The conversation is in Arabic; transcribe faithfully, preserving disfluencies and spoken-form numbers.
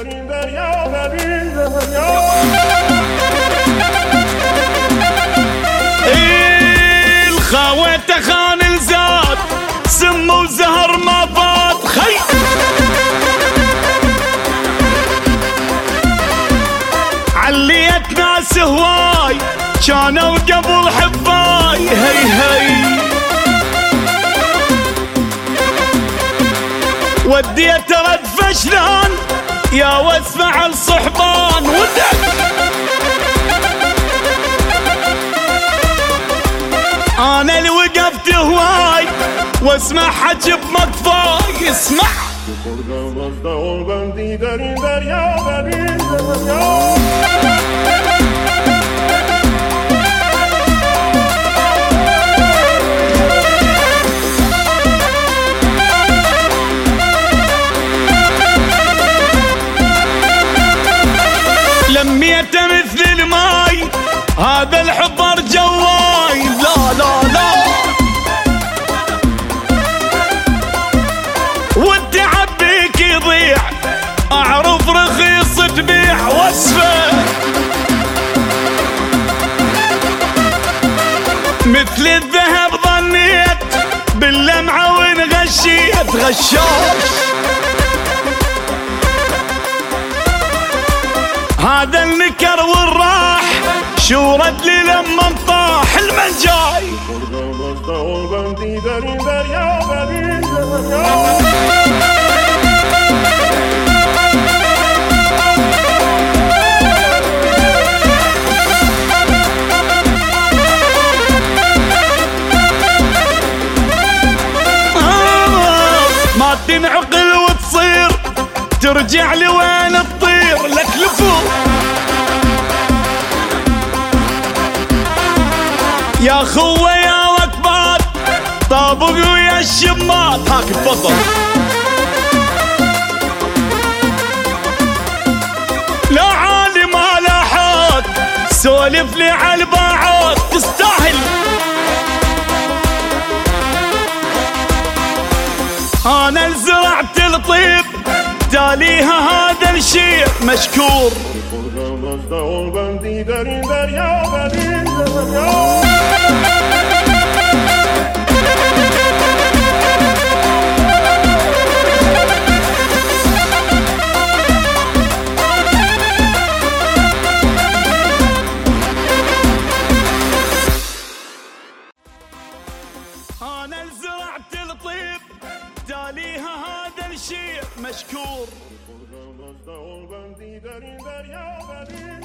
الخاوته خان الزاد سم وزهر ما فات خي عليت ناس هواي كانوا قبل حباي هي هي وديت رد فشلان يا واسمع الصحبان ودك انا اللي وقفت هواي واسمع حجب مقفاي اسمع لميته مثل الماي هذا الحضر جواي لا لا لا والتعب بيك يضيع اعرف رخيص تبيع وصفه مثل الذهب ظنيت باللمعه وانغشيت غشاش هذا النكر والراح شو رد لي لما انطاح المنجاي آه ما تنعقل وتصير ترجع لوين تطير لك لفوق يا خوه يا وكبات طابق ويا الشمات هاك تفضل لا عالي ما لاحات سولف لي عالباعات تستاهل انا زرعت الطيب تاليها هذا الشيء مشكور انا زرعت الطيب تاليها هذا الشيء مشكور